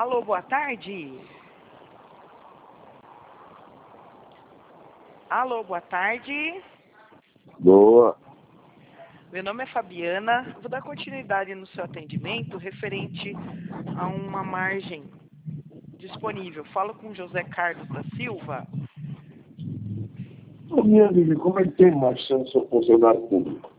Alô, boa tarde. Alô, boa tarde. Boa. Meu nome é Fabiana. Vou dar continuidade no seu atendimento referente a uma margem disponível. Falo com José Carlos da Silva. Ô, minha amiga, como é que tem mais sendo seu funcionário público?